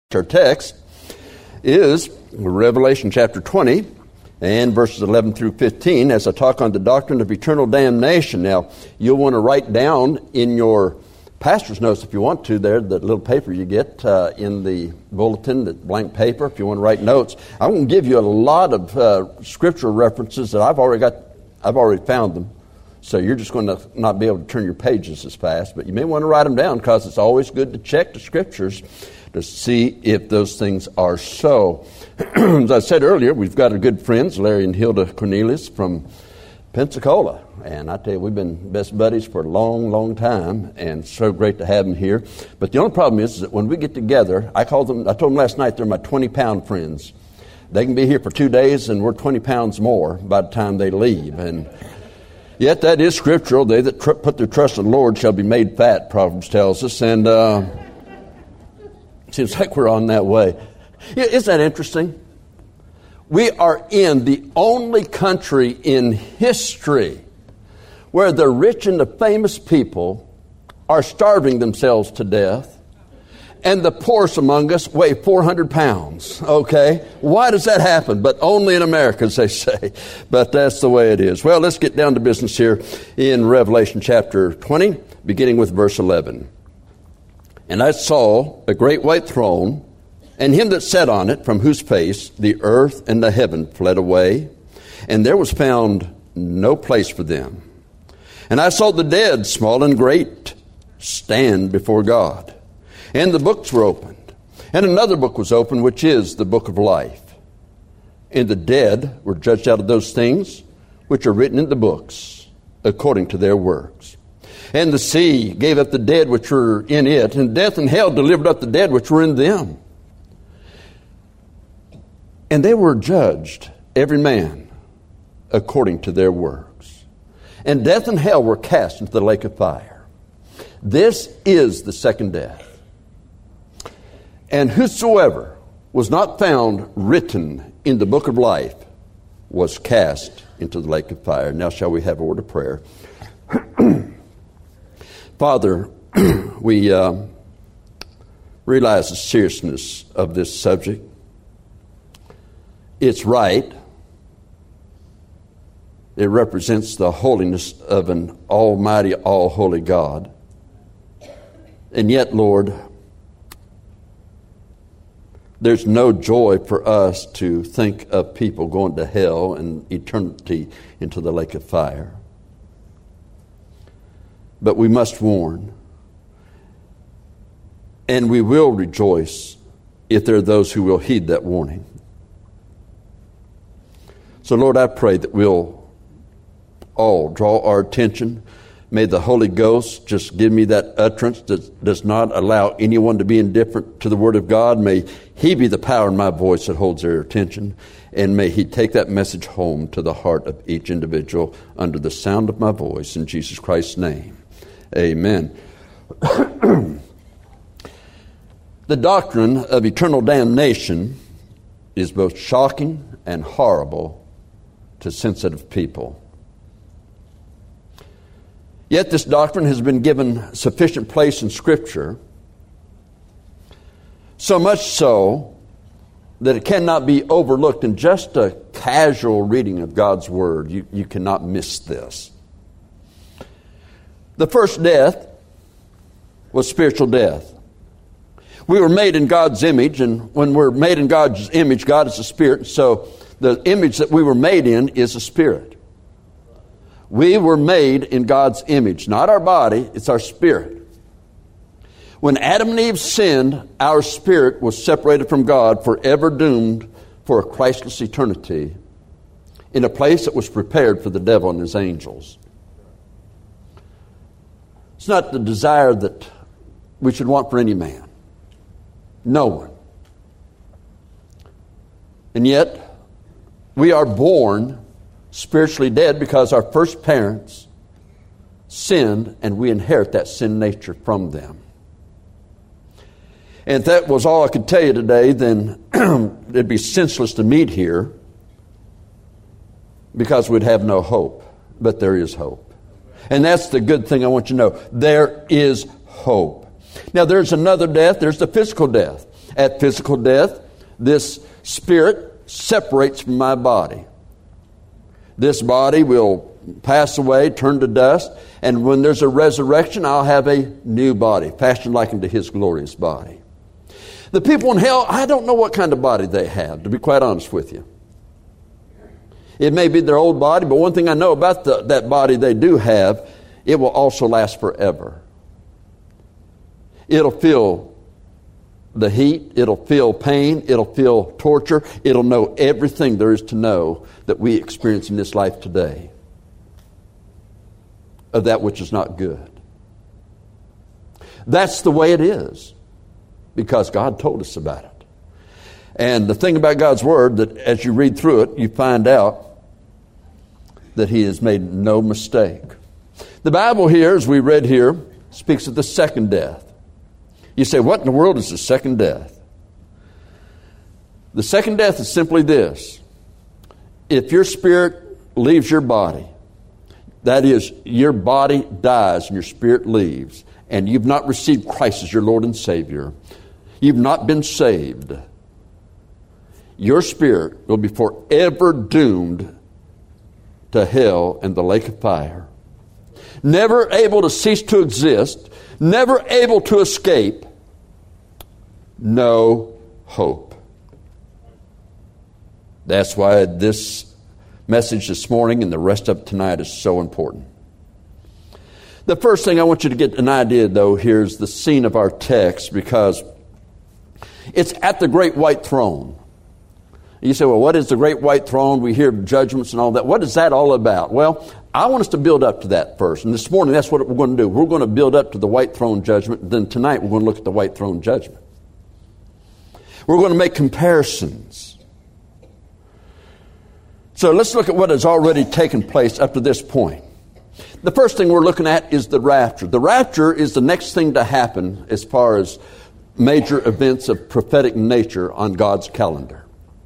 Our text is Revelation chapter 20 and verses 11 through 15 as I talk on the doctrine of eternal damnation. Now, you'll want to write down in your pastor's notes if you want to there, that little paper you get in the bulletin, that blank paper, if you want to write notes. I'm going to give you a lot of scriptural references that I've already found them. So you're just going to not be able to turn your pages as fast, but you may want to write them down because it's always good to check the scriptures to see if those things are so. As I said earlier, we've got our good friends, Larry and Hilda Cornelius from Pensacola. And I tell you, we've been best buddies for a long, long time, and so great to have them here. But the only problem is that when we get together, I told them last night they're my 20-pound friends. They can be here for 2 days, and we're 20 pounds more by the time they leave. And yet that is scriptural. They that put their trust in the Lord shall be made fat, Proverbs tells us. And seems like we're on that way. Isn't that interesting? We are in the only country in history where the rich and the famous people are starving themselves to death, and the poorest among us weigh 400 pounds, okay? Why does that happen? But only in America, as they say. But that's the way it is. Well, let's get down to business here in Revelation chapter 20, beginning with verse 11. And I saw a great white throne, and him that sat on it, from whose face the earth and the heaven fled away, and there was found no place for them. And I saw the dead, small and great, stand before God. And the books were opened. And another book was opened, which is the book of life. And the dead were judged out of those things which are written in the books, according to their works. And the sea gave up the dead which were in it, and death and hell delivered up the dead which were in them. And they were judged, every man, according to their works. And death and hell were cast into the lake of fire. This is the second death. And whosoever was not found written in the book of life was cast into the lake of fire. Now shall we have a word of prayer. Father, we realize the seriousness of this subject. It's right. It represents the holiness of an almighty, all-holy God. And yet, Lord, there's no joy for us to think of people going to hell and eternity into the lake of fire. But we must warn. And we will rejoice if there are those who will heed that warning. So, Lord, I pray that we'll all draw our attention. May the Holy Ghost just give me that utterance that does not allow anyone to be indifferent to the Word of God. May He be the power in my voice that holds their attention. And may He take that message home to the heart of each individual under the sound of my voice. In Jesus Christ's name, amen. The doctrine of eternal damnation is both shocking and horrible to sensitive people. Yet this doctrine has been given sufficient place in Scripture, so much so that it cannot be overlooked in just a casual reading of God's Word. You cannot miss this. The first death was spiritual death. We were made in God's image, and when we're made in God's image, God is a spirit, so the image that we were made in is a spirit. We were made in God's image, not our body, it's our spirit. When Adam and Eve sinned, our spirit was separated from God, forever doomed for a Christless eternity in a place that was prepared for the devil and his angels. It's not the desire that we should want for any man. No one. And yet, we are born spiritually dead because our first parents sinned, and we inherit that sin nature from them. And if that was all I could tell you today, then it'd be senseless to meet here because we'd have no hope. But there is hope. And that's the good thing I want you to know. There is hope. Now, there's another death. There's the physical death. At physical death, this spirit separates from my body. This body will pass away, turn to dust, and when there's a resurrection, I'll have a new body, fashioned like unto His glorious body. The people in hell, I don't know what kind of body they have, to be quite honest with you. It may be their old body, but one thing I know about that body they do have, it will also last forever. It'll feel the heat, it'll feel pain, it'll feel torture, it'll know everything there is to know that we experience in this life today of that which is not good. That's the way it is because God told us about it. And the thing about God's Word, that as you read through it, you find out that He has made no mistake. The Bible here, as we read here, speaks of the second death. You say, what in the world is the second death? The second death is simply this. If your spirit leaves your body, that is, your body dies and your spirit leaves, and you've not received Christ as your Lord and Savior, you've not been saved, your spirit will be forever doomed to hell and the lake of fire. Never able to cease to exist, never able to escape, no hope. That's why this message this morning and the rest of tonight is so important. The first thing I want you to get an idea, though, here is the scene of our text, because it's at the great white throne. You say, well, what is the great white throne? We hear judgments and all that. What is that all about? Well, I want us to build up to that first. And this morning, that's what we're going to do. We're going to build up to the white throne judgment. Then tonight, we're going to look at the white throne judgment. We're going to make comparisons. So let's look at what has already taken place up to this point. The first thing we're looking at is the rapture. The rapture is the next thing to happen as far as major events of prophetic nature on God's calendar.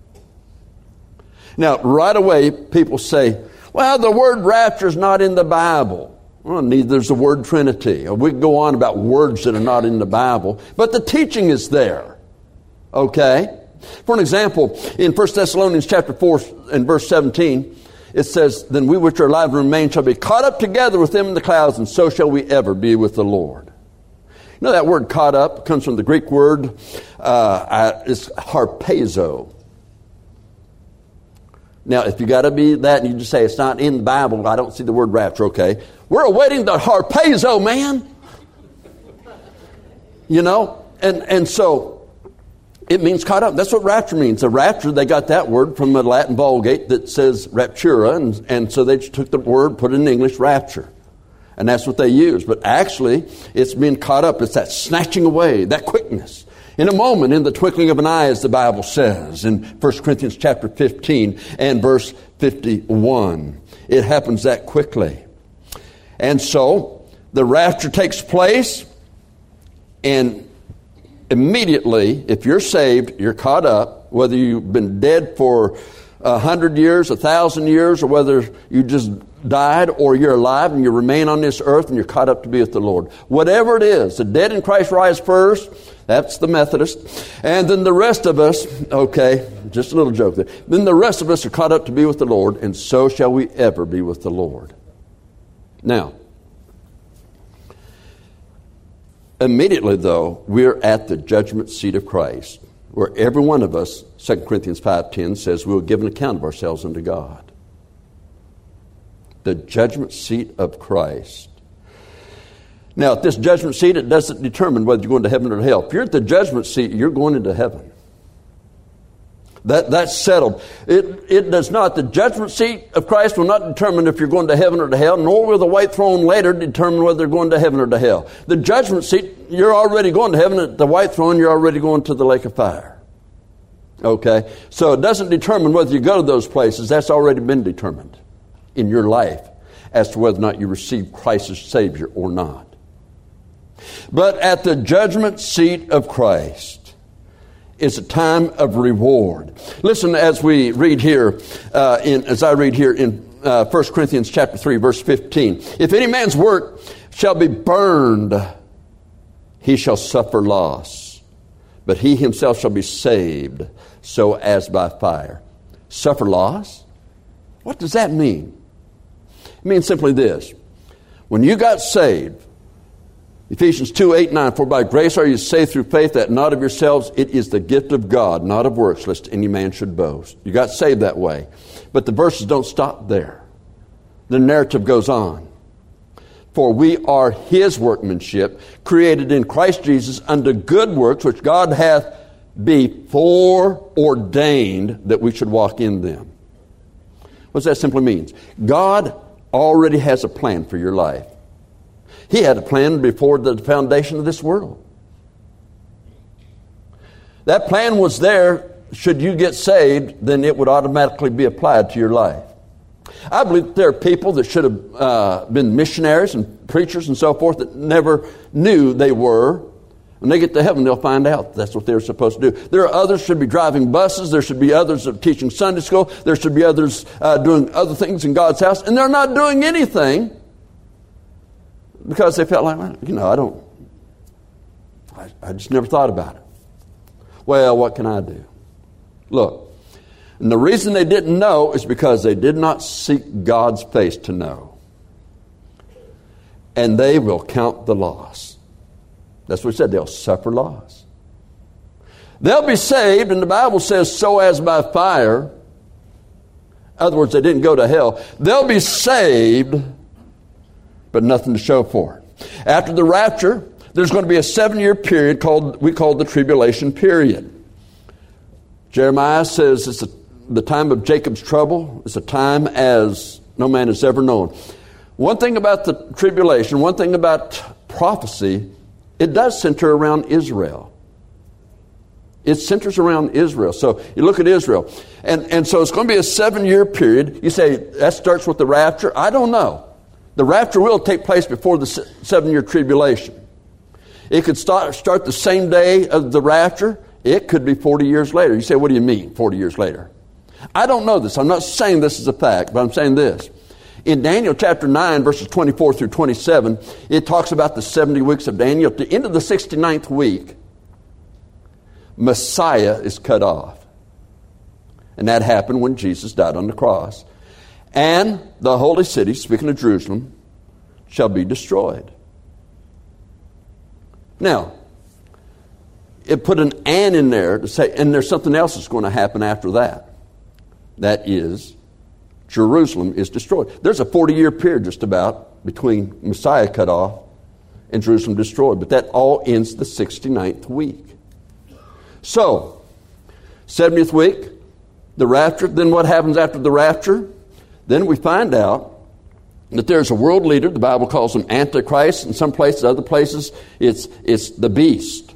Now, right away, people say, well, the word rapture is not in the Bible. Well, neither is the word Trinity. We can go on about words that are not in the Bible, but the teaching is there. Okay? For an example, in 1 Thessalonians chapter 4 and verse 17, it says, then we which are alive and remain shall be caught up together with them in the clouds, and so shall we ever be with the Lord. You know that word caught up comes from the Greek word, it's harpazo. Now, if you got to be that and you just say it's not in the Bible, I don't see the word rapture, okay. We're awaiting the harpazo, man. You know, and so it means caught up. That's what rapture means. The rapture, they got that word from the Latin Vulgate that says raptura, and so they just took the word, put it in English, rapture. And that's what they use. But actually, it's being caught up. It's that snatching away, that quickness. In a moment, in the twinkling of an eye, as the Bible says in 1 Corinthians chapter 15 and verse 51. It happens that quickly. And so, the rapture takes place, and immediately, if you're saved, you're caught up, whether you've been dead for 100 years, 1,000 years, or whether you just died or you're alive and you remain on this earth and you're caught up to be with the Lord. Whatever it is, the dead in Christ rise first. That's the Methodist. And then the rest of us, okay, just a little joke there. Then the rest of us are caught up to be with the Lord, and so shall we ever be with the Lord. Now, immediately though, we're at the judgment seat of Christ, where every one of us, 2 Corinthians 5:10 says, we will give an account of ourselves unto God. The judgment seat of Christ. Now, at this judgment seat, it doesn't determine whether you're going to heaven or to hell. If you're at the judgment seat, you're going into heaven. That's settled. It does not. The judgment seat of Christ will not determine if you're going to heaven or to hell, nor will the white throne later determine whether you're going to heaven or to hell. The judgment seat, you're already going to heaven. At the white throne, you're already going to the lake of fire. Okay? So it doesn't determine whether you go to those places. That's already been determined in your life as to whether or not you receive Christ as Savior or not. But at the judgment seat of Christ is a time of reward. Listen as we read here, as I read here in 1 Corinthians chapter 3, verse 15. If any man's work shall be burned, he shall suffer loss. but he himself shall be saved, so as by fire. Suffer loss? What does that mean? It means simply this. When you got saved, Ephesians 2:8-9, for by grace are you saved through faith, that not of yourselves, it is the gift of God, not of works, lest any man should boast. You got saved that way. But the verses don't stop there. The narrative goes on. For we are his workmanship, created in Christ Jesus unto good works, which God hath before ordained that we should walk in them. What does that simply mean? God already has a plan for your life. He had a plan before the foundation of this world. That plan was there. Should you get saved, then it would automatically be applied to your life. I believe that there are people that should have been missionaries and preachers and so forth that never knew they were. When they get to heaven, they'll find out that's what they're supposed to do. There are others who should be driving buses. There should be others teaching Sunday school. There should be others doing other things in God's house. And they're not doing anything because they felt like, well, I just never thought about it. Well, what can I do? Look, and the reason they didn't know is because they did not seek God's face to know. And they will count the loss. That's what he said. They'll suffer loss. They'll be saved, and the Bible says, so as by fire. In other words, they didn't go to hell. They'll be saved, but nothing to show for it. After the rapture, there's going to be a 7-year period we call the tribulation period. Jeremiah says it's the time of Jacob's trouble. It's a time as no man has ever known. One thing about the tribulation, one thing about prophecy, it does center around Israel. It centers around Israel. So you look at Israel. And so it's going to be a 7-year period. You say, that starts with the rapture? I don't know. The rapture will take place before the 7-year tribulation. It could start the same day of the rapture. It could be 40 years later. You say, what do you mean, 40 years later? I don't know this. I'm not saying this is a fact, but I'm saying this. In Daniel chapter 9, verses 24 through 27, it talks about the 70 weeks of Daniel. At the end of the 69th week, Messiah is cut off. And that happened when Jesus died on the cross. And the holy city, speaking of Jerusalem, shall be destroyed. Now, it put an "and" in there to say, and there's something else that's going to happen after that. That is, Jerusalem is destroyed. There's a 40-year period just about between Messiah cut off and Jerusalem destroyed. But that all ends the 69th week. So, 70th week, the rapture. Then what happens after the rapture? Then we find out that there's a world leader. The Bible calls him Antichrist. In some places, other places, it's the beast.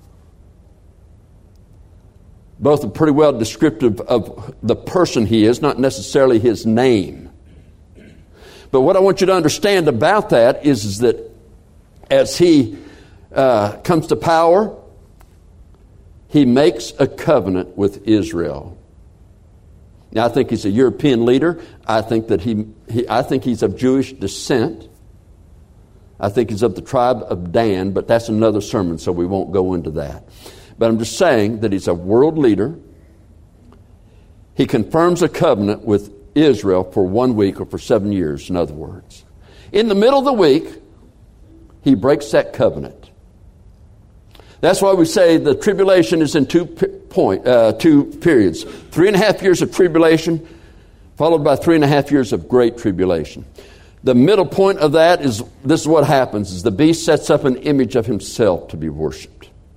Both are pretty well descriptive of the person he is, not necessarily his name. But what I want you to understand about that is that as he comes to power, he makes a covenant with Israel. Now, I think he's a European leader. I think that I think he's of Jewish descent. I think he's of the tribe of Dan, but that's another sermon, so we won't go into that. But I'm just saying that he's a world leader. He confirms a covenant with Israel for 1 week or for 7 years, in other words. In the middle of the week, he breaks that covenant. That's why we say the tribulation is in two periods. 3.5 years of tribulation, followed by 3.5 years of great tribulation. The middle point of that is, this is what happens, is the beast sets up an image of himself to be worshipped.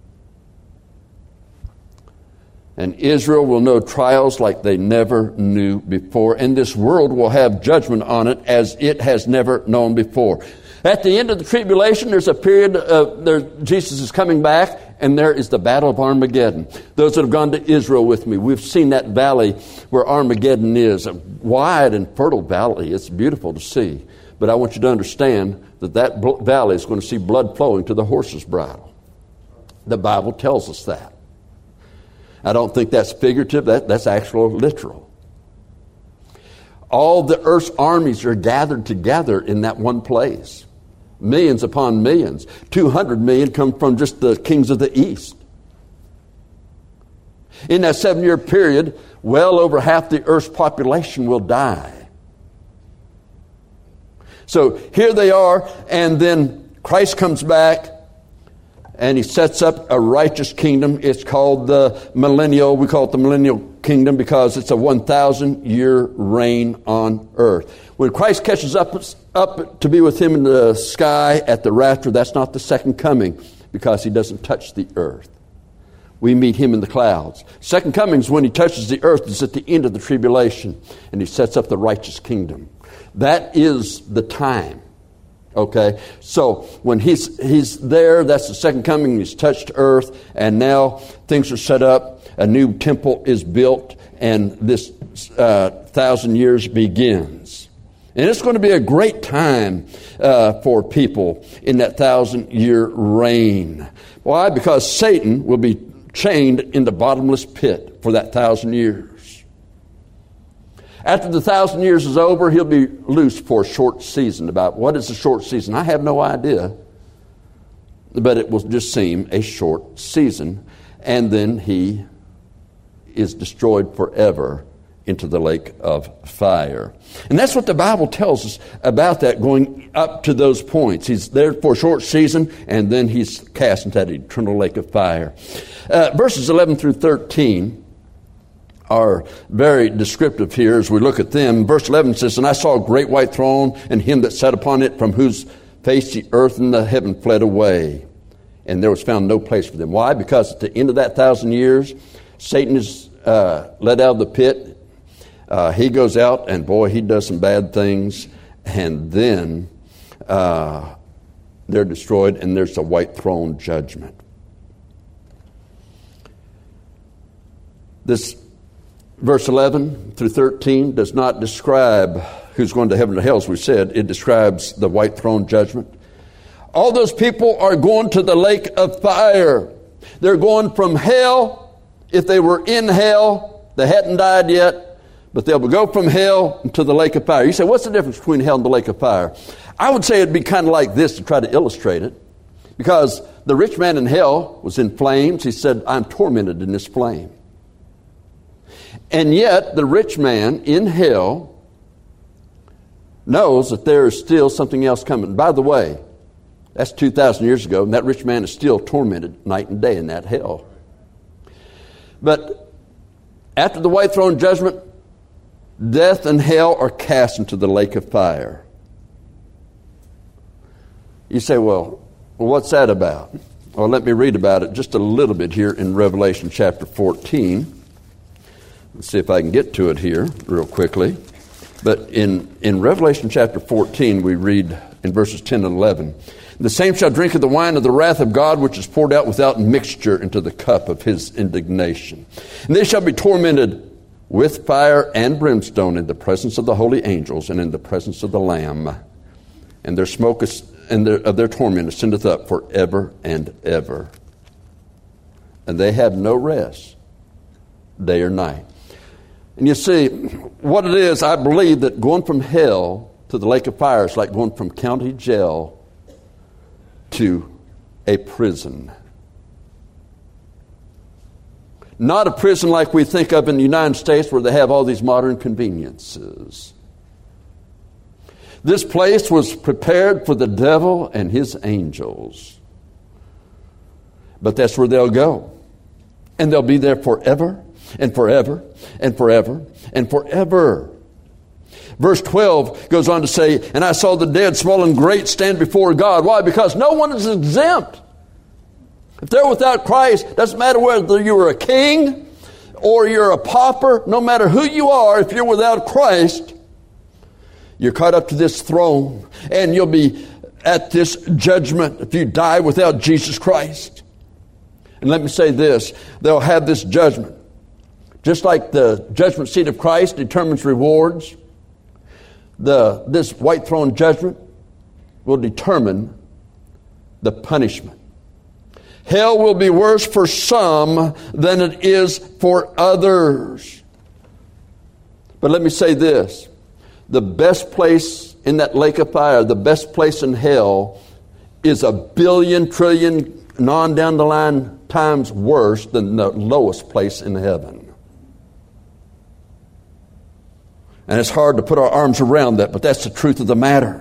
And Israel will know trials like they never knew before. And this world will have judgment on it as it has never known before. At the end of the tribulation, there's a period Jesus is coming back, and there is the battle of Armageddon. Those that have gone to Israel with me, we've seen that valley where Armageddon is, a wide and fertile valley. It's beautiful to see. But I want you to understand that valley is going to see blood flowing to the horse's bridle. The Bible tells us that. I don't think that's figurative. That's actual literal. All the earth's armies are gathered together in that one place. Millions upon millions. 200 million come from just the kings of the east. In that 7-year period, well over half the earth's population will die. So here they are, and then Christ comes back, and he sets up a righteous kingdom. It's called the millennial. We call it the millennial kingdom because it's a 1,000-year reign on earth. When Christ catches up to be with him in the sky at the rapture, that's not the second coming because he doesn't touch the earth. We meet him in the clouds. Second coming is when he touches the earth. It's at the end of the tribulation, and he sets up the righteous kingdom. That is the time. Okay, so when he's there, that's the second coming. He's touched earth, and now things are set up. A new temple is built, and this 1,000 years begins. And it's going to be a great time for people in that 1,000-year reign. Why? Because Satan will be chained in the bottomless pit for that 1,000 years. After the 1,000 years is over, he'll be loose for a short season. About what is a short season? I have no idea. But it will just seem a short season. And then he is destroyed forever into the lake of fire. And that's what the Bible tells us about that, going up to those points. He's there for a short season, and then he's cast into that eternal lake of fire. Verses 11 through 13 are very descriptive here as we look at them. Verse 11 says, "And I saw a great white throne, and him that sat upon it, from whose face the earth and the heaven fled away. And there was found no place for them." Why? Because at the end of that 1,000 years, Satan is let out of the pit. He goes out, and boy, he does some bad things. And then they're destroyed, and there's a white throne judgment. This verse 11 through 13 does not describe who's going to heaven or hell, as we said. It describes the white throne judgment. All those people are going to the lake of fire. They're going from hell. If they were in hell, they hadn't died yet, but they'll go from hell to the lake of fire. You say, what's the difference between hell and the lake of fire? I would say it'd be kind of like this to try to illustrate it. Because the rich man in hell was in flames. He said, "I'm tormented in this flame." And yet, the rich man in hell knows that there is still something else coming. By the way, that's 2,000 years ago, and that rich man is still tormented night and day in that hell. But after the white throne judgment, death and hell are cast into the lake of fire. You say, well, what's that about? Well, let me read about it just a little bit here in Revelation chapter 14. Let's see if I can get to it here real quickly. But in Revelation chapter 14, we read in verses 10 and 11, "The same shall drink of the wine of the wrath of God, which is poured out without mixture into the cup of his indignation. And they shall be tormented with fire and brimstone in the presence of the holy angels and in the presence of the Lamb. And their smoke of their torment ascendeth up forever and ever. And they have no rest, day or night." And you see, what it is, I believe that going from hell to the lake of fire is like going from county jail to a prison. Not a prison like we think of in the United States where they have all these modern conveniences. This place was prepared for the devil and his angels. But that's where they'll go. And they'll be there forever and forever and forever and forever. Verse 12 goes on to say, "And I saw the dead, small and great, stand before God." Why? Because no one is exempt. If they're without Christ, doesn't matter whether you're a king or you're a pauper, no matter who you are, if you're without Christ, you're caught up to this throne and you'll be at this judgment if you die without Jesus Christ. And let me say this, they'll have this judgment. Just like the judgment seat of Christ determines rewards, this white throne judgment will determine the punishment. Hell will be worse for some than it is for others. But let me say this, the best place in that lake of fire, the best place in hell is 1 billion trillion down the line times worse than the lowest place in heaven. And it's hard to put our arms around that, but that's the truth of the matter.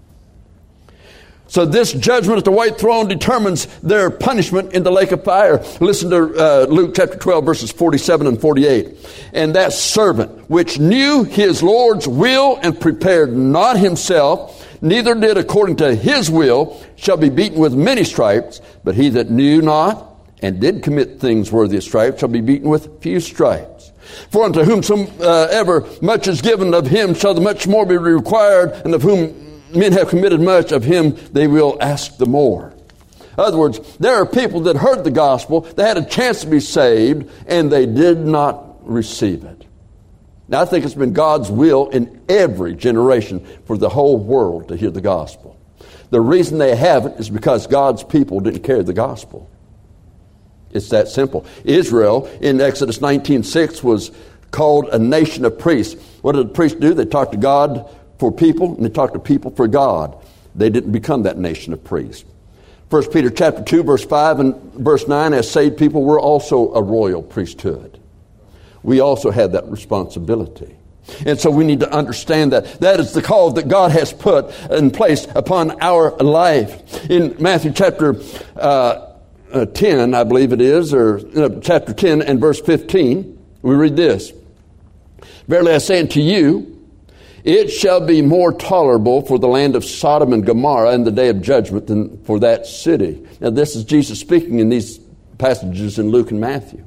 So this judgment at the white throne determines their punishment in the lake of fire. Listen to Luke chapter 12, verses 47 and 48. And that servant which knew his Lord's will and prepared not himself, neither did according to his will, shall be beaten with many stripes. But he that knew not and did commit things worthy of stripes shall be beaten with few stripes. For unto whomsoever much is given, of him shall the much more be required, and of whom men have committed much, of him they will ask the more. In other words, there are people that heard the gospel, they had a chance to be saved, and they did not receive it. Now, I think it's been God's will in every generation for the whole world to hear the gospel. The reason they haven't is because God's people didn't carry the gospel. It's that simple. Israel, in Exodus 19:6, was called a nation of priests. What did the priests do? They talked to God for people, and they talked to people for God. They didn't become that nation of priests. 1 Peter chapter 2, verse 5 and verse 9, as saved people, we're also a royal priesthood. We also have that responsibility. And so we need to understand that. That is the call that God has put in place upon our life. In Matthew chapter 10, I believe it is, or chapter 10 and verse 15, we read this. Verily I say unto you, it shall be more tolerable for the land of Sodom and Gomorrah in the day of judgment than for that city. Now, this is Jesus speaking in these passages in Luke and Matthew.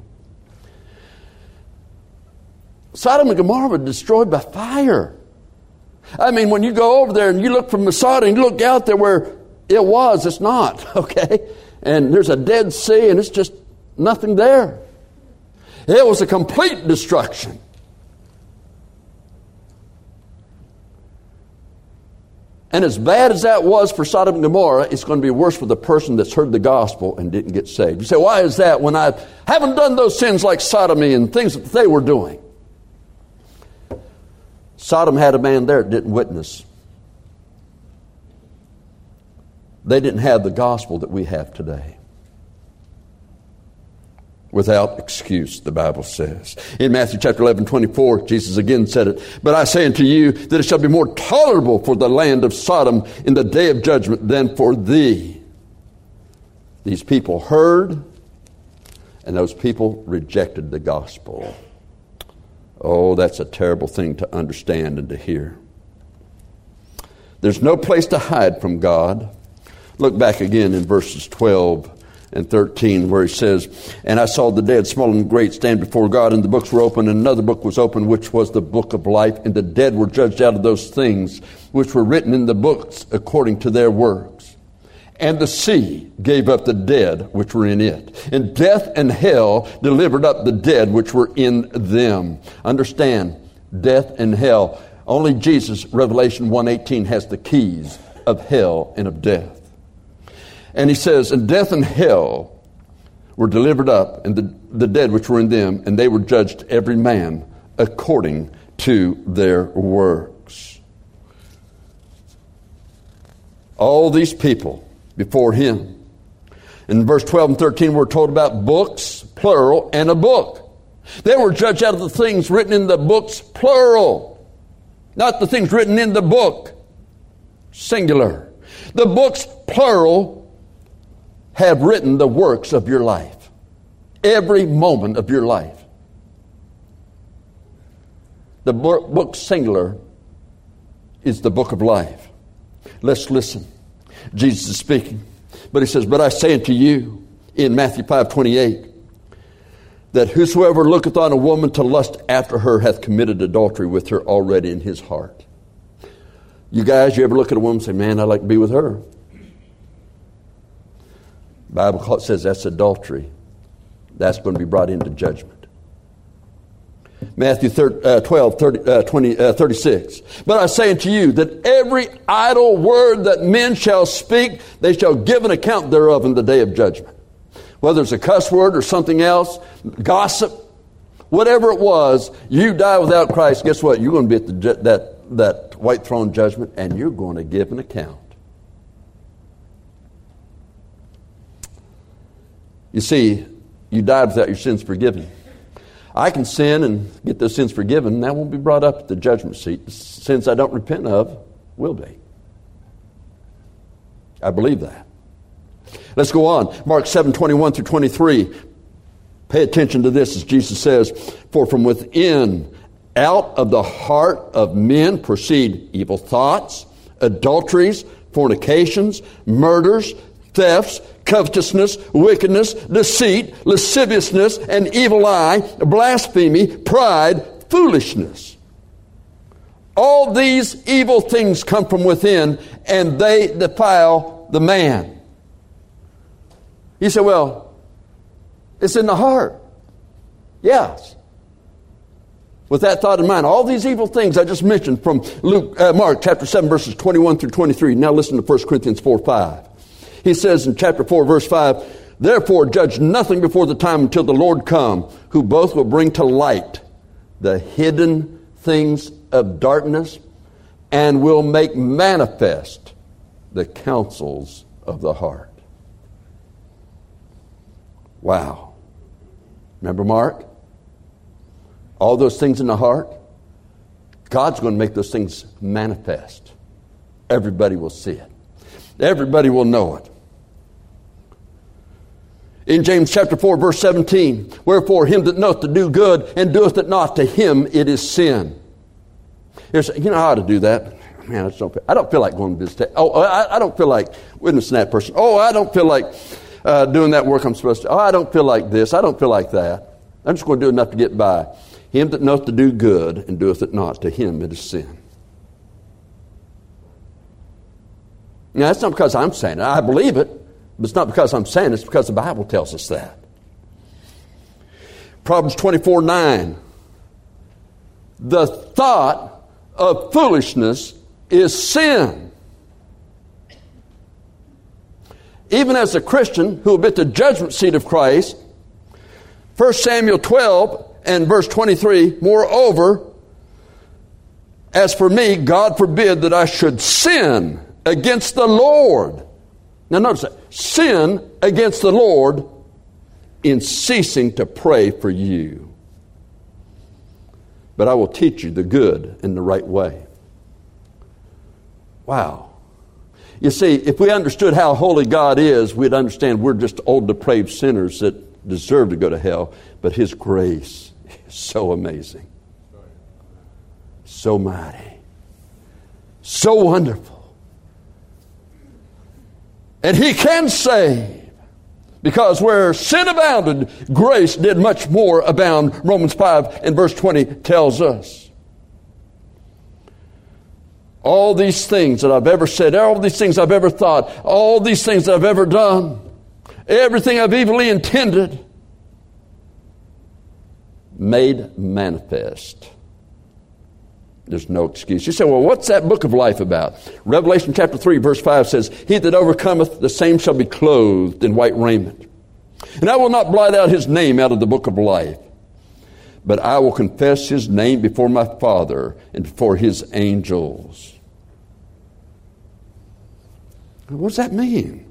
Sodom and Gomorrah were destroyed by fire. I mean, when you go over there and you look from Masada and you look out there where it was, it's not, okay? And there's a Dead Sea and it's just nothing there. It was a complete destruction. And as bad as that was for Sodom and Gomorrah, it's going to be worse for the person that's heard the gospel and didn't get saved. You say, why is that when I haven't done those sins like sodomy and things that they were doing? Sodom had a man there that didn't witness. They didn't have the gospel that we have today. Without excuse, the Bible says. In Matthew chapter 11, 24, Jesus again said it. But I say unto you that it shall be more tolerable for the land of Sodom in the day of judgment than for thee. These people heard, and those people rejected the gospel. Oh, that's a terrible thing to understand and to hear. There's no place to hide from God. Look back again in verses 12 and 13, where he says, and I saw the dead, small and great, stand before God, and the books were opened, and another book was opened, which was the book of life, and the dead were judged out of those things which were written in the books according to their works. And the sea gave up the dead which were in it, and death and hell delivered up the dead which were in them. Understand, death and hell. Only Jesus, Revelation 1:18, has the keys of hell and of death. And he says, and death and hell were delivered up, and the dead which were in them, and they were judged every man according to their works. All these people before him. In verse 12 and 13, we're told about books, plural, and a book. They were judged out of the things written in the books, plural. Not the things written in the book, singular. The books, plural, have written the works of your life. Every moment of your life. The book singular is the book of life. Let's listen. Jesus is speaking. But he says, but I say unto you, in Matthew 5:28, that whosoever looketh on a woman to lust after her hath committed adultery with her already in his heart. You guys, you ever look at a woman and say, man, I'd like to be with her? The Bible says that's adultery. That's going to be brought into judgment. Matthew 36. But I say unto you that every idle word that men shall speak, they shall give an account thereof in the day of judgment. Whether it's a cuss word or something else, gossip, whatever it was, you die without Christ, guess what? You're going to be at that white throne judgment, and you're going to give an account. You see, you died without your sins forgiven. I can sin and get those sins forgiven, and that won't be brought up at the judgment seat. The sins I don't repent of will be. I believe that. Let's go on. Mark 7:21 through 23. Pay attention to this as Jesus says, "For from within, out of the heart of men proceed evil thoughts, adulteries, fornications, murders, thefts, covetousness, wickedness, deceit, lasciviousness, an evil eye, blasphemy, pride, foolishness. All these evil things come from within, and they defile the man." You say, well, it's in the heart. Yes. With that thought in mind, all these evil things I just mentioned from Mark chapter 7, verses 21 through 23. Now listen to 1 Corinthians 4:5. He says in chapter 4, verse 5, "Therefore judge nothing before the time until the Lord come, who both will bring to light the hidden things of darkness and will make manifest the counsels of the heart." Wow. Remember Mark? All those things in the heart, God's going to make those things manifest. Everybody will see it. Everybody will know it. In James chapter 4, verse 17, "Wherefore him that knoweth to do good and doeth it not, to him it is sin." You know how to do that? Man, I don't feel like going to visit. I don't feel like witnessing that person. I don't feel like doing that work I'm supposed to. I don't feel like this. I don't feel like that. I'm just going to do enough to get by. Him that knoweth to do good and doeth it not, to him it is sin. Now, that's not because I'm saying it. I believe it, but it's not because I'm saying it. It's because the Bible tells us that. Proverbs 24:9. "The thought of foolishness is sin." Even as a Christian who will be at the judgment seat of Christ, 1 Samuel 12 and verse 23, "Moreover, as for me, God forbid that I should sin against the Lord." Now notice that. Sin against the Lord in ceasing to pray for you. "But I will teach you the good and the right way." Wow. You see, if we understood how holy God is, we'd understand we're just old depraved sinners that deserve to go to hell. But His grace is so amazing. So mighty. So wonderful. And He can save. Because where sin abounded, grace did much more abound. Romans 5 and verse 20 tells us. All these things that I've ever said, all these things I've ever thought, all these things that I've ever done, everything I've evilly intended, made manifest. There's no excuse. You say, well, what's that book of life about? Revelation chapter 3, verse 5 says, "He that overcometh, the same shall be clothed in white raiment. And I will not blot out his name out of the book of life, but I will confess his name before my Father and before his angels." What does that mean?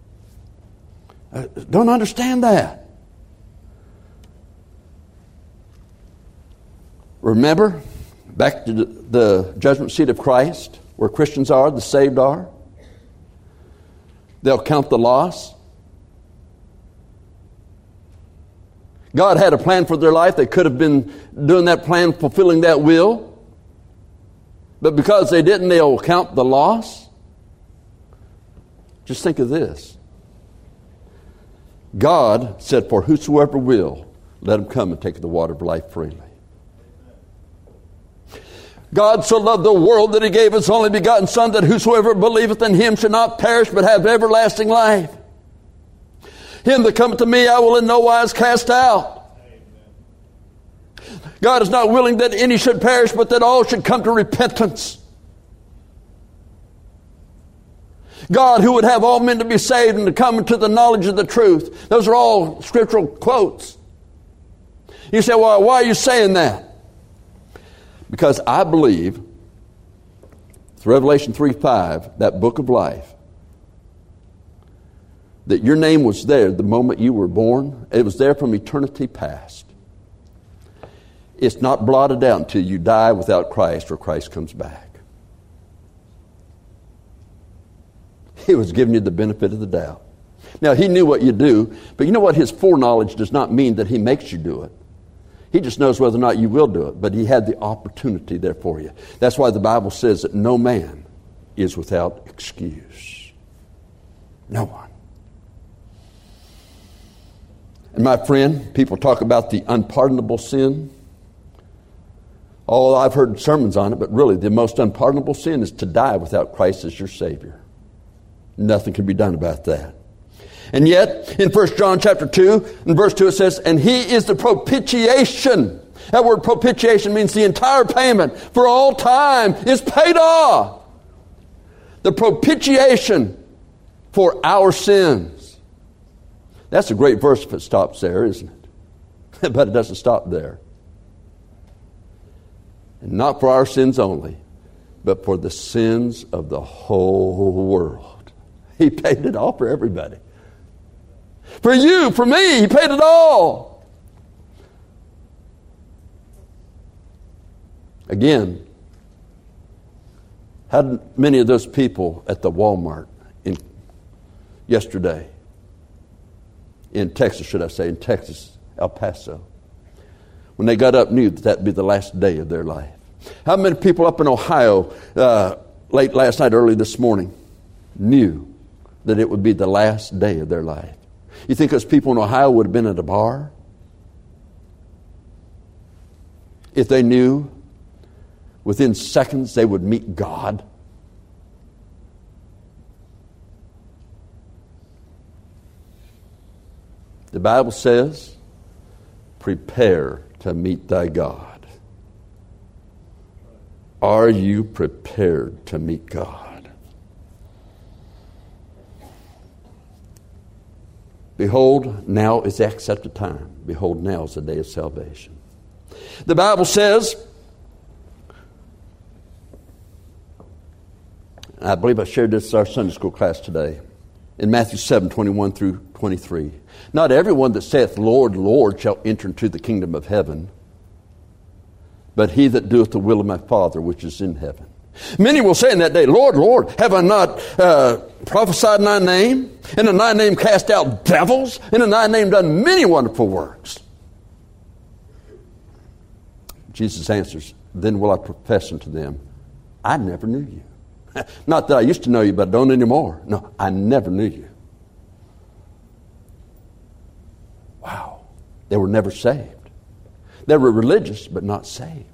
I don't understand that. Remember, back to the judgment seat of Christ, where Christians are, the saved are. They'll count the loss. God had a plan for their life. They could have been doing that plan, fulfilling that will. But because they didn't, they'll count the loss. Just think of this. God said, "For whosoever will, let him come and take the water of life freely." God so loved the world that He gave His only begotten Son, that whosoever believeth in Him should not perish but have everlasting life. "Him that cometh to me I will in no wise cast out." God is not willing that any should perish, but that all should come to repentance. God, who would have all men to be saved and to come into the knowledge of the truth. Those are all scriptural quotes. You say, well, why are you saying that? Because I believe, through Revelation 3:5, that book of life, that your name was there the moment you were born. It was there from eternity past. It's not blotted out until you die without Christ or Christ comes back. He was giving you the benefit of the doubt. Now, he knew what you do, but you know what? His foreknowledge does not mean that he makes you do it. He just knows whether or not you will do it, but he had the opportunity there for you. That's why the Bible says that no man is without excuse. No one. And my friend, people talk about the unpardonable sin. Oh, I've heard sermons on it, but really the most unpardonable sin is to die without Christ as your Savior. Nothing can be done about that. And yet, in 1 John chapter 2, in verse 2 it says, and he is the propitiation. That word propitiation means the entire payment for all time is paid off. The propitiation for our sins. That's a great verse if it stops there, isn't it? But it doesn't stop there. And not for our sins only, but for the sins of the whole world. He paid it all for everybody. For you, for me, he paid it all. Again, how did many of those people at the Walmart yesterday, in Texas, should I say, in Texas, El Paso, when they got up, knew that that'd be the last day of their life? How many people up in Ohio late last night, early this morning, knew that it would be the last day of their life? You think those people in Ohio would have been at a bar if they knew within seconds they would meet God? The Bible says, prepare to meet thy God. Are you prepared to meet God? Behold, now is the accepted time. Behold, now is the day of salvation. The Bible says, I believe I shared this in our Sunday school class today, in Matthew 7:21 through 23. Not everyone that saith, Lord, Lord, shall enter into the kingdom of heaven, but he that doeth the will of my Father which is in heaven. Many will say in that day, Lord, Lord, have I not prophesied in thy name? And in thy name cast out devils? And in thy name done many wonderful works? Jesus answers, then will I profess unto them, I never knew you. Not that I used to know you, but I don't anymore. No, I never knew you. Wow. They were never saved. They were religious, but not saved.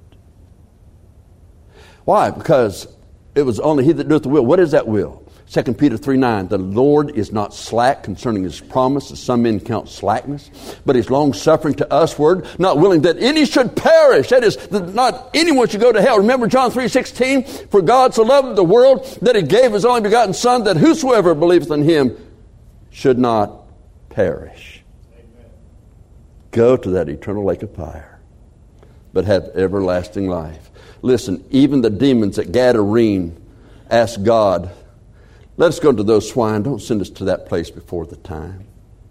Why? Because it was only he that doeth the will. What is that will? 2 Peter 3:9, the Lord is not slack concerning his promise, as some men count slackness, but he's long-suffering to usward, not willing that any should perish. That is, that not anyone should go to hell. Remember John 3:16, for God so loved the world that he gave his only begotten Son, that whosoever believeth in him should not perish. Amen. Go to that eternal lake of fire, but have everlasting life. Listen, even the demons at Gadarene asked God, let us go to those swine. Don't send us to that place before the time.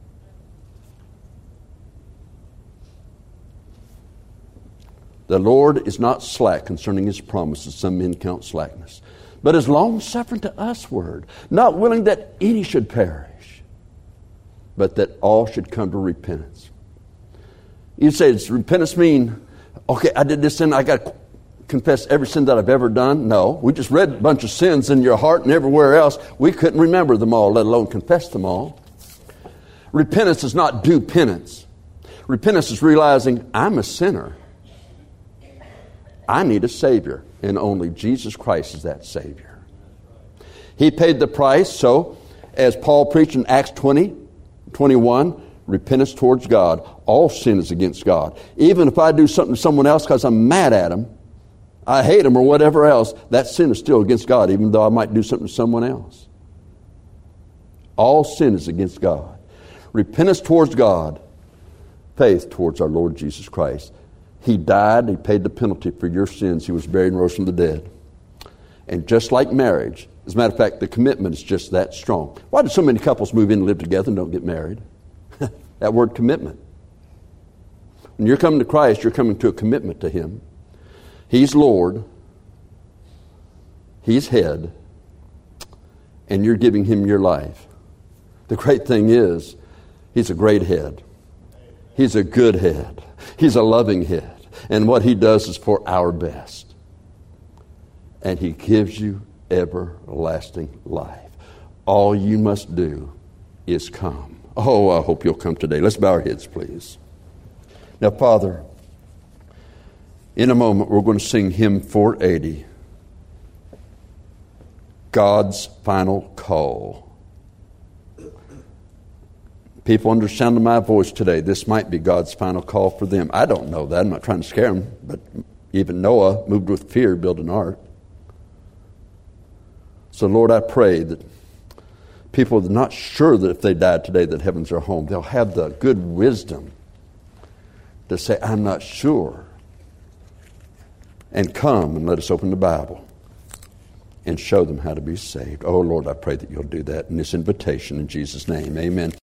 The Lord is not slack concerning his promises. Some men count slackness. But is long-suffering to usward, not willing that any should perish, but that all should come to repentance. You say, does repentance mean, okay, I did this sin, I got to confess every sin that I've ever done? No. We just read a bunch of sins in your heart and everywhere else. We couldn't remember them all, let alone confess them all. Repentance is not do penance. Repentance is realizing I'm a sinner. I need a Savior, and only Jesus Christ is that Savior. He paid the price, so as Paul preached in Acts 20:21, repentance towards God. All sin is against God. Even if I do something to someone else because I'm mad at them, I hate them or whatever else, that sin is still against God, even though I might do something to someone else. All sin is against God. Repentance towards God, faith towards our Lord Jesus Christ. He died, he paid the penalty for your sins. He was buried and rose from the dead. And just like marriage, As a matter of fact, the commitment is just that strong. Why do so many couples move in and live together and don't get married? That word commitment. When you're coming to Christ, you're coming to a commitment to Him. He's Lord. He's head. And you're giving Him your life. The great thing is, He's a great head. He's a good head. He's a loving head. And what He does is for our best. And He gives you everlasting life. All you must do is come. Oh, I hope you'll come today. Let's bow our heads, please. Now, Father, in a moment we're going to sing hymn 480, God's Final Call. People under the sound of my voice today, this might be God's final call for them. I don't know that. I'm not trying to scare them, but even Noah, moved with fear, built an ark. So, Lord, I pray that people are not sure that if they died today that heaven's their home, they'll have the good wisdom to say, I'm not sure. And come and let us open the Bible and show them how to be saved. Oh, Lord, I pray that you'll do that in this invitation in Jesus' name. Amen.